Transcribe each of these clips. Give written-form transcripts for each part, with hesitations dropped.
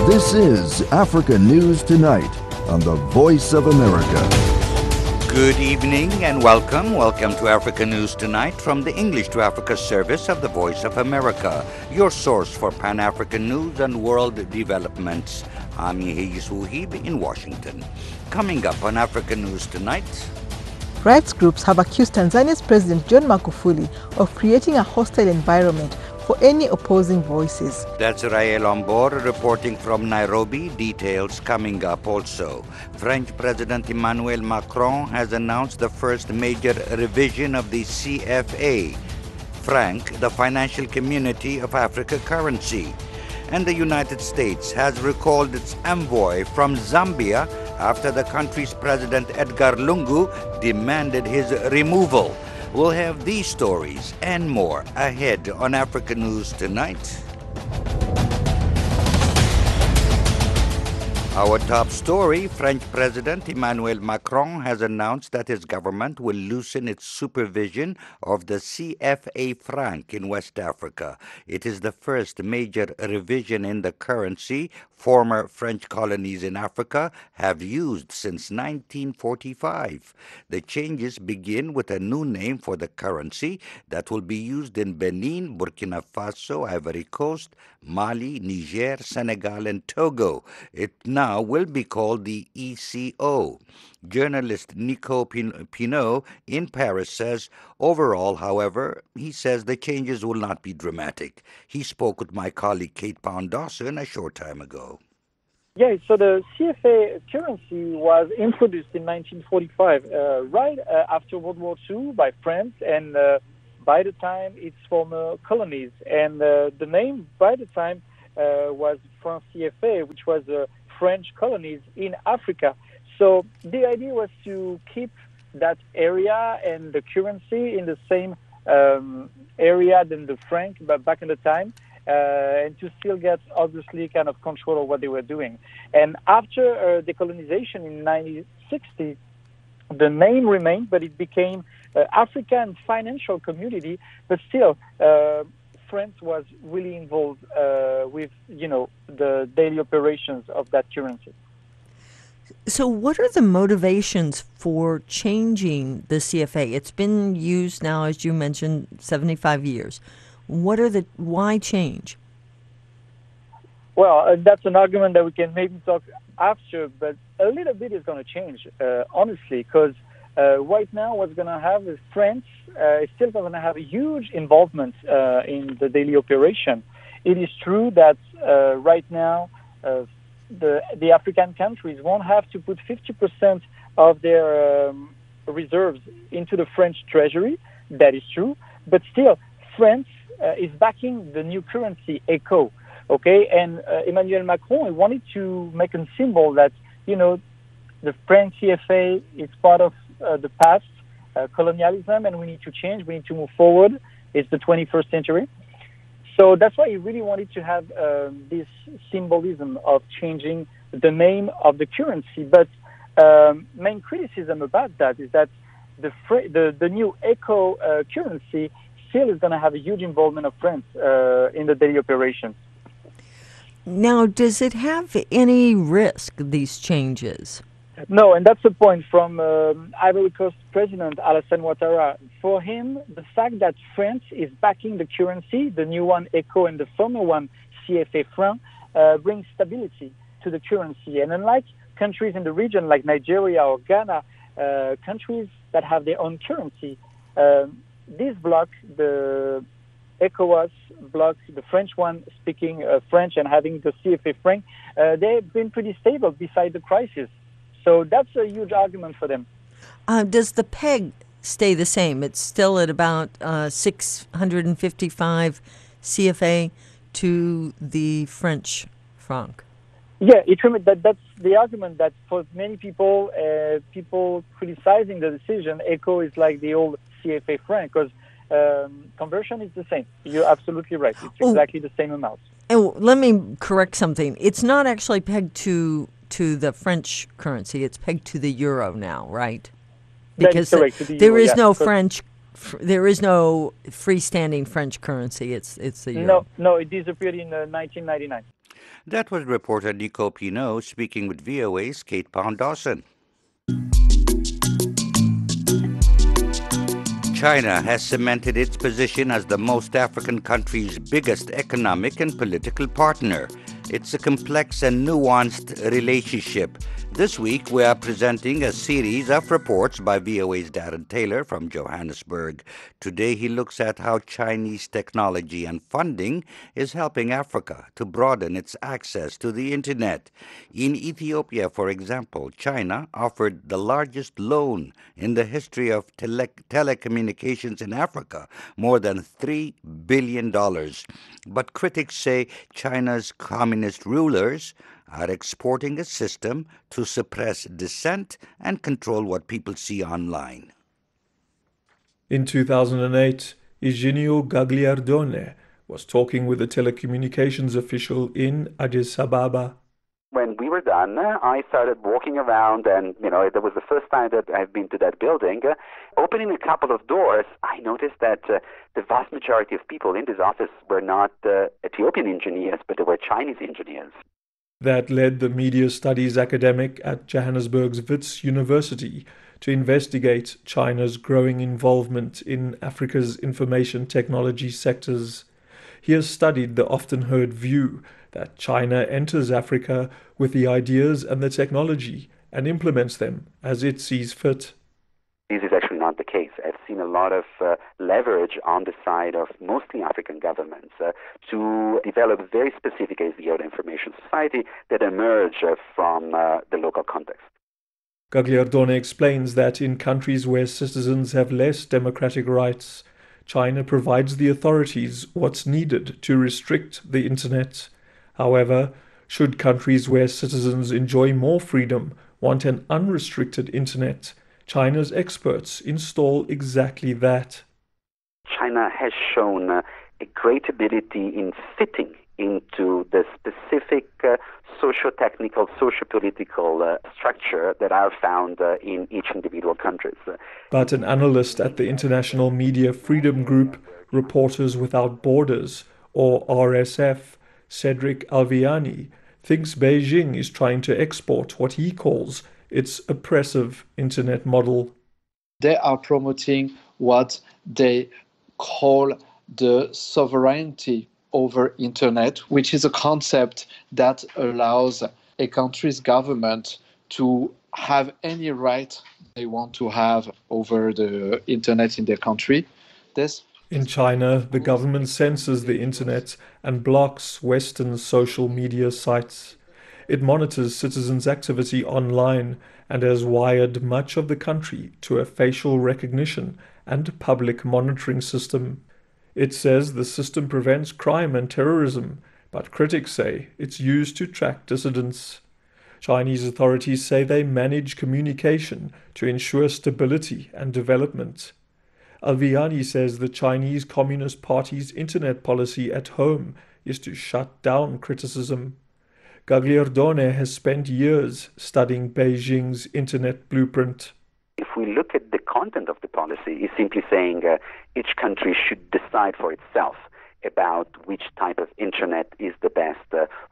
This is Africa News Tonight on the Voice of America. Good evening and welcome. Welcome to Africa News Tonight from the English to Africa service of the Voice of America, your source for Pan-African news and world developments. I'm Yehiyis Wuhib in Washington. Coming up on Africa News Tonight. Rights groups have accused Tanzania's President John Magufuli of creating a hostile environment for any opposing voices. That's Rael Ombor reporting from Nairobi. Details coming up also. French President Emmanuel Macron has announced the first major revision of the CFA, franc, the Financial Community of Africa currency. And the United States has recalled its envoy from Zambia after the country's President Edgar Lungu demanded his removal. We'll have these stories and more ahead on Africa News Tonight. Our top story, French President Emmanuel Macron has announced that his government will loosen its supervision of the CFA franc in West Africa. It is the first major revision in the currency former French colonies in Africa have used since 1945. The changes begin with a new name for the currency that will be used in Benin, Burkina Faso, Ivory Coast, Mali, Niger, Senegal, and Togo. It now will be called the ECO. Journalist Nico Pinot in Paris says, overall, however, he says the changes will not be dramatic. He spoke with my colleague Kate Pound-Dawson a short time ago. Yeah, so the CFA currency was introduced in 1945, right after World War II by France, and by the time its former colonies. And the name by the time was France CFA, which was French colonies in Africa. So the idea was to keep that area and the currency in the same area than the franc, but back in the time, and to still get, obviously, kind of control of what they were doing. And after decolonization in 1960, the name remained, but it became African Financial Community, but still, France was really involved with, the daily operations of that currency. So what are the motivations for changing the CFA? It's been used now, as you mentioned, 75 years. Why change? Well, that's an argument that we can maybe talk after, but a little bit is going to change, honestly, because right now what's going to have is France is still going to have a huge involvement in the daily operation. It is true that right now the African countries won't have to put 50% of their reserves into the French treasury. That is true. But still, France is backing the new currency, ECO. Okay? And Emmanuel Macron wanted to make a symbol that, the French CFA is part of the past, colonialism, and we need to change. We need to move forward. It's the 21st century. So that's why he really wanted to have this symbolism of changing the name of the currency. But main criticism about that is that the new ECO currency still is going to have a huge involvement of France in the daily operations. Now, does it have any risk, these changes? No, and that's the point from Ivory Coast President Alassane Ouattara. For him, the fact that France is backing the currency, the new one ECO and the former one CFA franc, brings stability to the currency. And unlike countries in the region like Nigeria or Ghana, countries that have their own currency, this bloc, the ECOWAS bloc, the French one speaking French and having the CFA franc, they've been pretty stable beside the crisis. So that's a huge argument for them. Does the peg stay the same? It's still at about 655 CFA to the French franc. Yeah, that's the argument that for many people, people criticizing the decision, ECO is like the old CFA franc because conversion is the same. You're absolutely right. It's exactly the same amount. Oh, let me correct something. It's not actually pegged to the French currency. It's pegged to the euro now, right? Because there is no French, there is no freestanding French currency. It's the euro. No, it disappeared in 1999. That was reporter Nico Pino speaking with VOA's Kate Pound-Dawson. China has cemented its position as the most African country's biggest economic and political partner. It's a complex and nuanced relationship. This week, we are presenting a series of reports by VOA's Darren Taylor from Johannesburg. Today, he looks at how Chinese technology and funding is helping Africa to broaden its access to the Internet. In Ethiopia, for example, China offered the largest loan in the history of telecommunications in Africa, more than $3 billion. But critics say China's communist rulers are exporting a system to suppress dissent and control what people see online. In 2008, Eugenio Gagliardone was talking with a telecommunications official in Addis Ababa. When we were done, I started walking around, and that was the first time that I've been to that building. Opening a couple of doors, I noticed that the vast majority of people in this office were not Ethiopian engineers, but they were Chinese engineers. That led the media studies academic at Johannesburg's Wits University to investigate China's growing involvement in Africa's information technology sectors. He has studied the often heard view that China enters Africa with the ideas and the technology and implements them as it sees fit. This is actually not the case. I've seen a lot of leverage on the side of mostly African governments to develop very specific ideas of information society that emerge from the local context. Gagliardone explains that in countries where citizens have less democratic rights, China provides the authorities what's needed to restrict the Internet. However, should countries where citizens enjoy more freedom want an unrestricted Internet, China's experts install exactly that. China has shown a great ability in fitting into the specific socio-technical, socio-political structure that are found in each individual country. But an analyst at the International Media Freedom Group, Reporters Without Borders, or RSF, Cedric Alviani, thinks Beijing is trying to export what he calls its oppressive Internet model. They are promoting what they call the sovereignty over Internet, which is a concept that allows a country's government to have any right they want to have over the Internet in their country. In China, the government censors the Internet and blocks Western social media sites. It monitors citizens' activity online and has wired much of the country to a facial recognition and public monitoring system. It says the system prevents crime and terrorism, but critics say it's used to track dissidents. Chinese authorities say they manage communication to ensure stability and development. Alviani says the Chinese Communist Party's internet policy at home is to shut down criticism. Gagliardone has spent years studying Beijing's internet blueprint. If we look at the content of the policy, it's simply saying each country should decide for itself about which type of internet is the best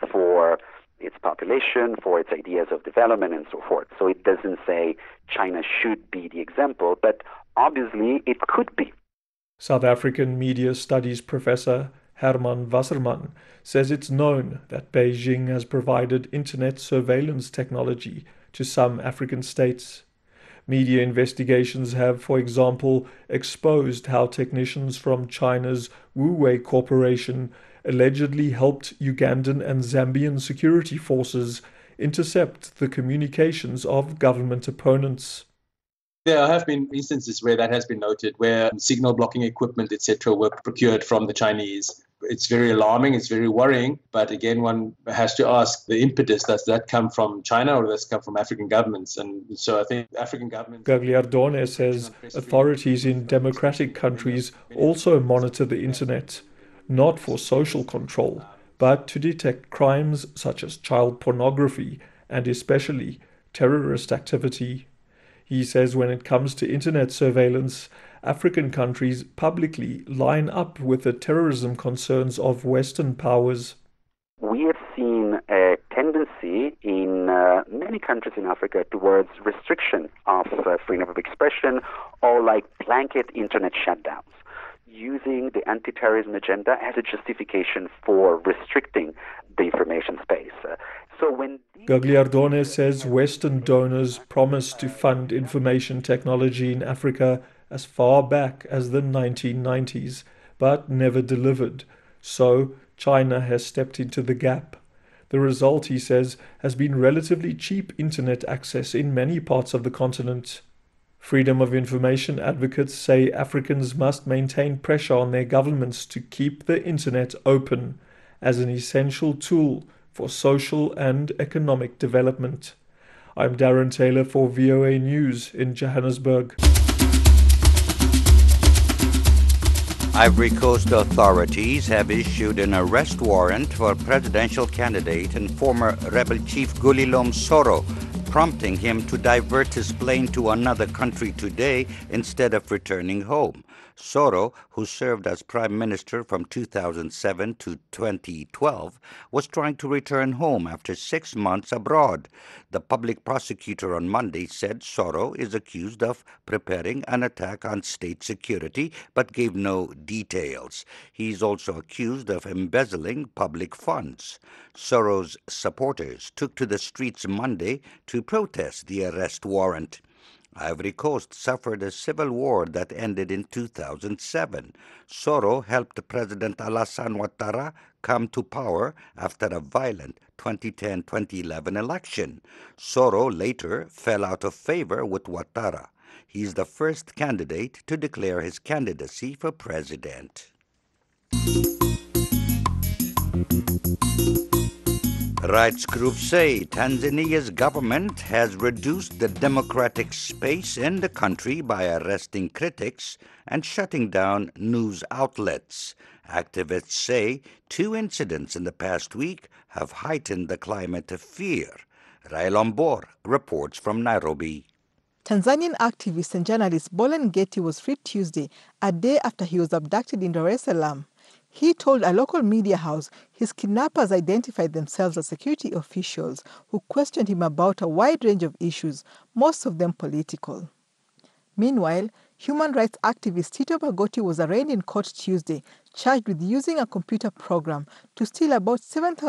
for its population, for its ideas of development, and so forth. So it doesn't say China should be the example, but obviously it could be. South African media studies professor Herman Wasserman says it's known that Beijing has provided internet surveillance technology to some African states. Media investigations have, for example, exposed how technicians from China's Huawei Corporation allegedly helped Ugandan and Zambian security forces intercept the communications of government opponents. There have been instances where that has been noted, where signal blocking equipment, etc., were procured from the Chinese. It's very alarming, it's very worrying, but again, one has to ask the impetus, does that come from China or does that come from African governments? And so I think African governments... Gagliardone says authorities in democratic countries also monitor the internet, not for social control, but to detect crimes such as child pornography and especially terrorist activity. He says when it comes to internet surveillance, African countries publicly line up with the terrorism concerns of Western powers. We have seen a tendency in many countries in Africa towards restriction of freedom of expression or like blanket internet shutdowns, using the anti-terrorism agenda as a justification for restricting the information space. Gagliardone says Western donors promised to fund information technology in Africa as far back as the 1990s, but never delivered. So China has stepped into the gap. The result, he says, has been relatively cheap internet access in many parts of the continent. Freedom of information advocates say Africans must maintain pressure on their governments to keep the internet open as an essential tool for social and economic development. I'm Darren Taylor for VOA News in Johannesburg. Ivory Coast authorities have issued an arrest warrant for presidential candidate and former rebel chief Guillaume Soro, prompting him to divert his plane to another country today instead of returning home. Soro, who served as prime minister from 2007 to 2012, was trying to return home after 6 months abroad. The public prosecutor on Monday said Soro is accused of preparing an attack on state security, but gave no details. He is also accused of embezzling public funds. Soro's supporters took to the streets Monday to protest the arrest warrant. Ivory Coast suffered a civil war that ended in 2007. Soro helped President Alassane Ouattara come to power after a violent 2010-2011 election. Soro later fell out of favor with Ouattara. He is the first candidate to declare his candidacy for president. Rights groups say Tanzania's government has reduced the democratic space in the country by arresting critics and shutting down news outlets. Activists say 2 incidents in the past week have heightened the climate of fear. Rael Ombor reports from Nairobi. Tanzanian activist and journalist Bolan Ngeti was freed Tuesday, a day after he was abducted in Dar es Salaam. He told a local media house his kidnappers identified themselves as security officials who questioned him about a wide range of issues, most of them political. Meanwhile, human rights activist Tito Magoti was arraigned in court Tuesday, charged with using a computer program to steal about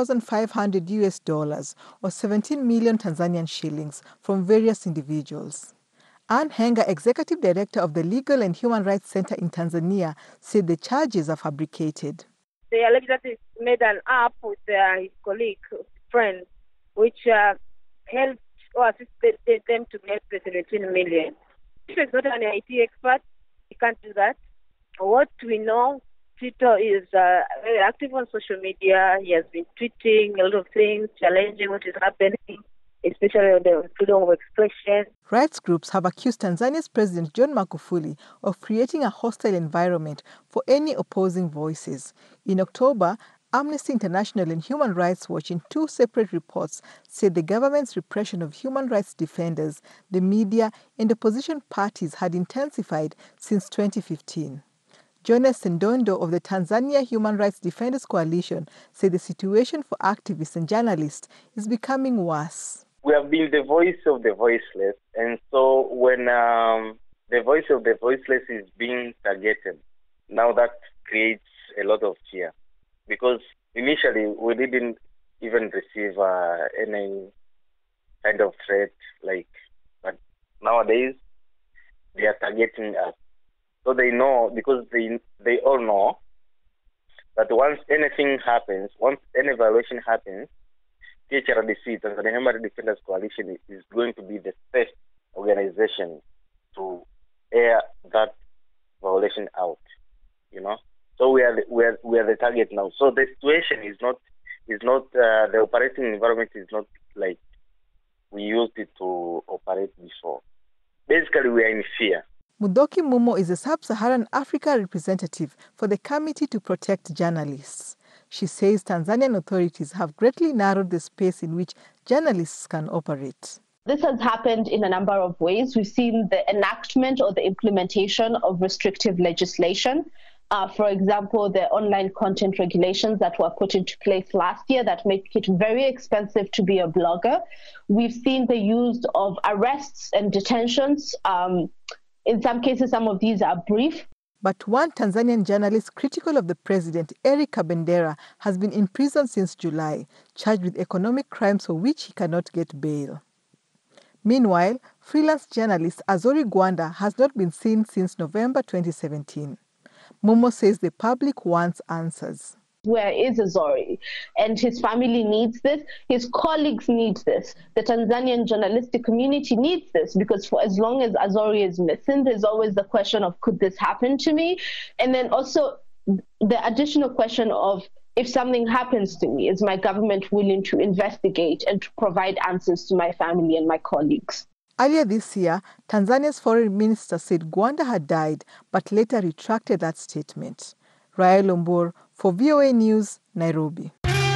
$7,500 or 17 million Tanzanian shillings from various individuals. Anne Henga, executive director of the Legal and Human Rights Center in Tanzania, said the charges are fabricated. They allege that he made an app with his colleague, friend, which helped or assisted them to get the 17 million. He is not an IT expert. He can't do that. What we know, Tito is very active on social media. He has been tweeting a lot of things, challenging what is happening, especially on the freedom of expression. Rights groups have accused Tanzania's President John Magufuli of creating a hostile environment for any opposing voices. In October, Amnesty International and Human Rights Watch, in 2 separate reports, said the government's repression of human rights defenders, the media, and opposition parties had intensified since 2015. Jonas Sendondo of the Tanzania Human Rights Defenders Coalition said the situation for activists and journalists is becoming worse. We have been the voice of the voiceless, and so when the voice of the voiceless is being targeted, now that creates a lot of fear. Because initially we didn't even receive any kind of threat, but nowadays they are targeting us. So they know, because they all know that once anything happens, once any violation happens, THRDC, Tanzania Human Rights Defenders Coalition, is going to be the first organization to air that violation out. So we are the target now. So the situation is not the operating environment is not like we used it to operate before. Basically, we are in fear. Mudoki Mumo is a Sub-Saharan Africa representative for the Committee to Protect Journalists. She says Tanzanian authorities have greatly narrowed the space in which journalists can operate. This has happened in a number of ways. We've seen the enactment or the implementation of restrictive legislation For example, the online content regulations that were put into place last year that make it very expensive to be a blogger. We've seen the use of arrests and detentions. In some cases, some of these are brief. But one Tanzanian journalist critical of the president, Eric Kabendera, has been in prison since July, charged with economic crimes for which he cannot get bail. Meanwhile, freelance journalist Azori Gwanda has not been seen since November 2017. Momo says the public wants answers. Where is Azori? And his family needs this. His colleagues need this. The Tanzanian journalistic community needs this, because for as long as Azori is missing, there's always the question of, could this happen to me? And then also the additional question of, if something happens to me, is my government willing to investigate and to provide answers to my family and my colleagues? Earlier this year, Tanzania's foreign minister said Gwanda had died, but later retracted that statement. Raya Lombor for VOA News, Nairobi.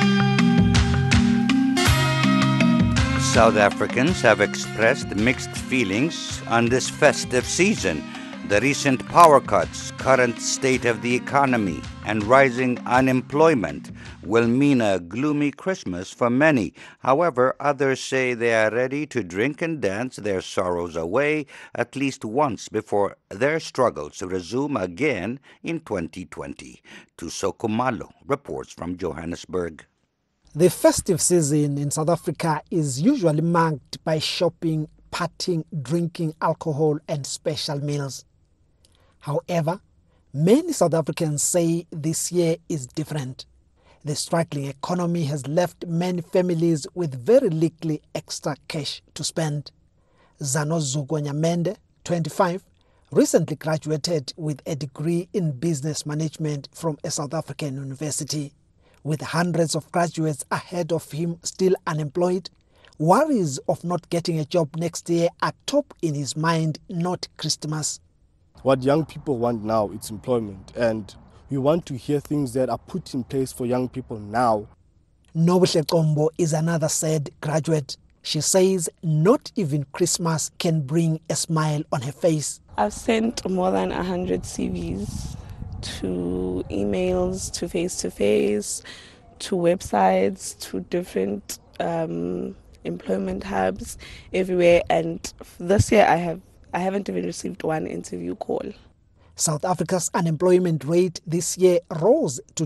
South Africans have expressed mixed feelings on this festive season. The recent power cuts, current state of the economy, and rising unemployment will mean a gloomy Christmas for many. However, others say they are ready to drink and dance their sorrows away at least once before their struggles resume again in 2020. Tuso Kumalo reports from Johannesburg. The festive season in South Africa is usually marked by shopping, partying, drinking alcohol, and special meals. However, many South Africans say this year is different. The struggling economy has left many families with very little extra cash to spend. Zanozugo Nyamende, 25, recently graduated with a degree in business management from a South African university. With hundreds of graduates ahead of him still unemployed, worries of not getting a job next year are top in his mind, not Christmas. What young people want now is employment, and we want to hear things that are put in place for young people now. Nobuhle Kombo is another sad graduate. She says not even Christmas can bring a smile on her face. I've sent more than 100 CVs to emails, to face-to-face, to websites, to different employment hubs everywhere, and this year I haven't even received one interview call. South Africa's unemployment rate this year rose to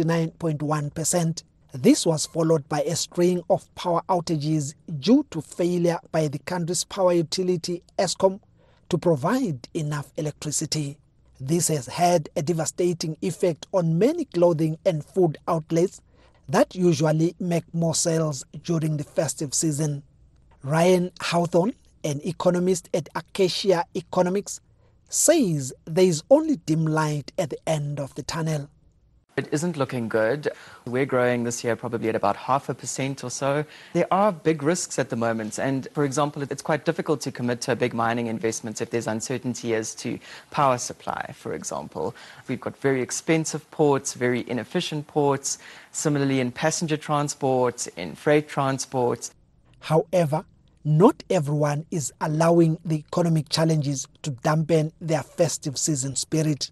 29.1%. This was followed by a string of power outages due to failure by the country's power utility, Eskom, to provide enough electricity. This has had a devastating effect on many clothing and food outlets that usually make more sales during the festive season. Ryan Hawthorne, an economist at Acacia Economics, says there is only dim light at the end of the tunnel. It isn't looking good. We're growing this year probably at about 0.5% or so. There are big risks at the moment, and for example, it's quite difficult to commit to a big mining investment if there's uncertainty as to power supply, for example. We've got very expensive ports, very inefficient ports, similarly in passenger transport, in freight transport. However, not everyone is allowing the economic challenges to dampen their festive season spirit.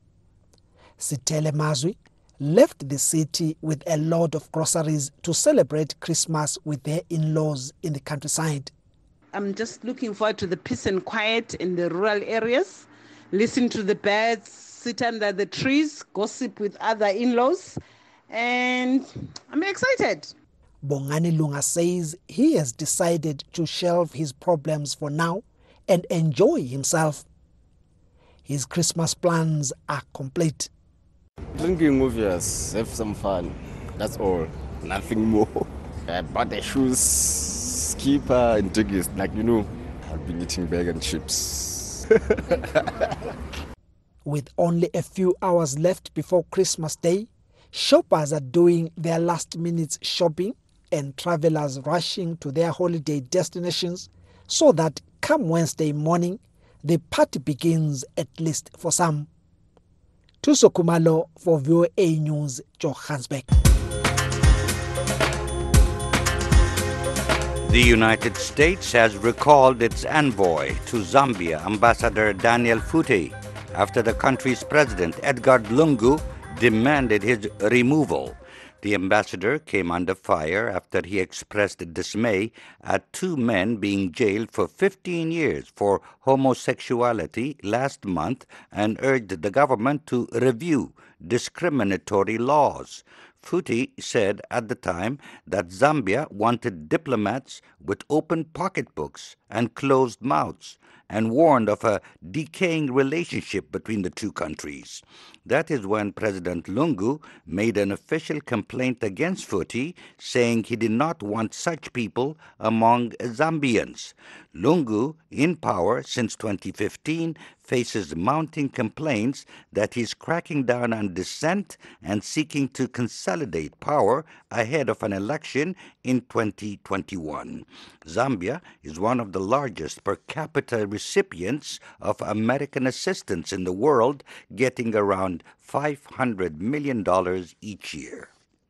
Sitele Mazwi left the city with a load of groceries to celebrate Christmas with their in-laws in the countryside. I'm just looking forward to the peace and quiet in the rural areas, listen to the birds, sit under the trees, gossip with other in-laws, and I'm excited. Bongani Lunga says he has decided to shelve his problems for now and enjoy himself. His Christmas plans are complete. Drinking movies, have some fun. That's all. Nothing more. I bought the shoes, skipper, and tickets. I've been eating bag and chips. With only a few hours left before Christmas Day, shoppers are doing their last-minute shopping and travelers rushing to their holiday destinations so that come Wednesday morning, the party begins, at least for some. Tuso Kumalo for VOA News, Johannesburg. The United States has recalled its envoy to Zambia, Ambassador Daniel Futi. after the country's president, Edgar Lungu, demanded his removal. The ambassador came under fire after he expressed dismay at two men being jailed for 15 years for homosexuality last month and urged the government to review discriminatory laws. Phuti said at the time that Zambia wanted diplomats with open pocketbooks and closed mouths, and warned of a decaying relationship between the two countries. That is when President Lungu made an official complaint against Phuti, saying he did not want such people among Zambians. Lungu, in power since 2015, faces mounting complaints that he's cracking down on dissent and seeking to consolidate power ahead of an election in 2021. Zambia is one of the largest per capita recipients of American assistance in the world, getting around $500 million each year.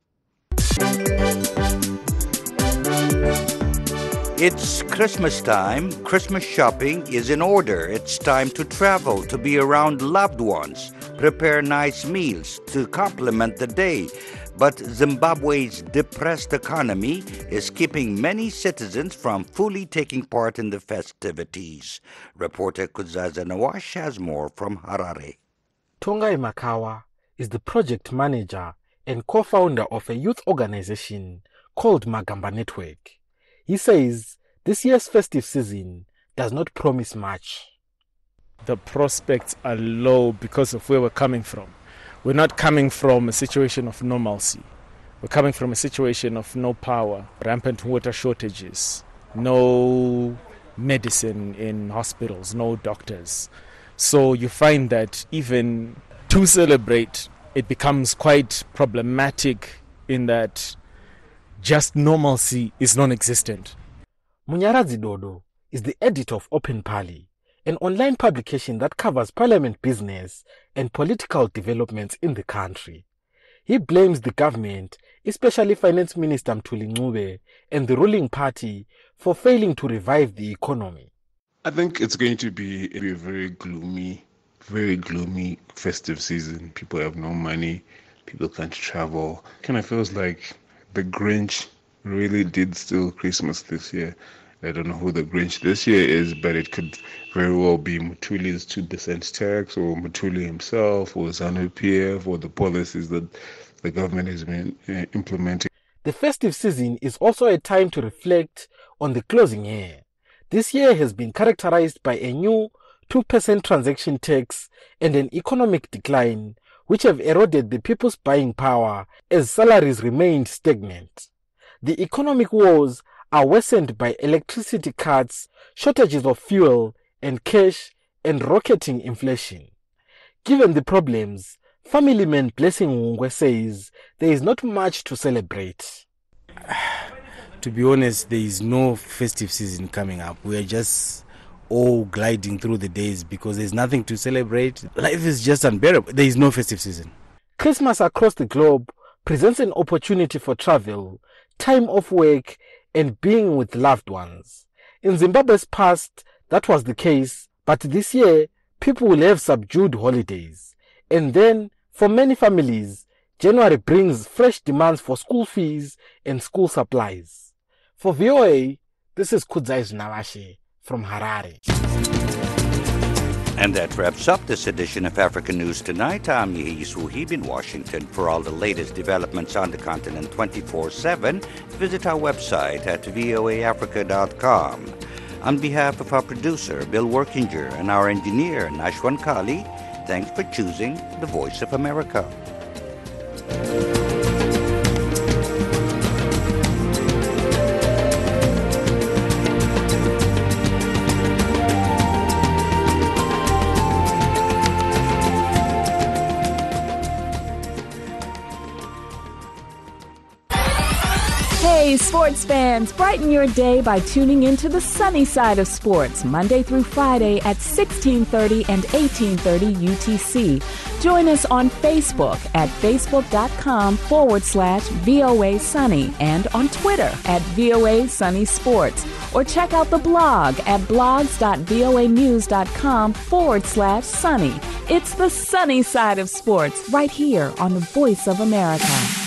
It's Christmas time. Christmas shopping is in order. It's time to travel, to be around loved ones, prepare nice meals to complement the day. But Zimbabwe's depressed economy is keeping many citizens from fully taking part in the festivities. Reporter Kuzaza Nawash has more from Harare. Tongai Makawa is the project manager and co-founder of a youth organization called Magamba Network. He says this year's festive season does not promise much. The prospects are low because of where we're coming from. We're not coming from a situation of normalcy. We're coming from a situation of no power, rampant water shortages, no medicine in hospitals, no doctors. So you find that even to celebrate, it becomes quite problematic in that just normalcy is non-existent. Munyaradzi Dodo is the editor of Open Parley, an online publication that covers parliament business and political developments in the country. He blames the government, especially Finance Minister Mthuli Ncube and the ruling party, for failing to revive the economy. I think it's going to be a very gloomy festive season. People have no money, people can't travel. Kind of feels like the Grinch really did steal Christmas this year. I don't know who the Grinch this year is, but it could very well be Muthuli's 2% tax, or Mthuli himself, or ZANU-PF, or the policies that the government has been implementing. The festive season is also a time to reflect on the closing year. This year has been characterized by a new 2% transaction tax and an economic decline, which have eroded the people's buying power as salaries remained stagnant. The economic woes are worsened by electricity cuts, shortages of fuel and cash, and rocketing inflation. Given the problems, family man Blessing Wungwe says there is not much to celebrate. To be honest, there is no festive season coming up. We are just all gliding through the days because there's nothing to celebrate. Life is just unbearable. There is no festive season. Christmas across the globe presents an opportunity for travel, time off work, and being with loved ones. In Zimbabwe's past, that was the case, but this year, people will have subdued holidays. And then, for many families, January brings fresh demands for school fees and school supplies. For VOA, this is Kudzai Nawashe from Harare. And that wraps up this edition of African News Tonight. I'm Yehis Wuhib in Washington. For all the latest developments on the continent 24/7, visit our website at voaafrica.com. On behalf of our producer, Bill Workinger, and our engineer, Nashwan Kali, thanks for choosing the Voice of America. Hey, sports fans, brighten your day by tuning into the sunny side of sports, Monday through Friday at 16:30 and 18:30 UTC. Join us on Facebook at facebook.com/VOA Sunny and on Twitter at VOA Sunny Sports. Or check out the blog at blogs.voanews.com/sunny. It's the sunny side of sports right here on the Voice of America.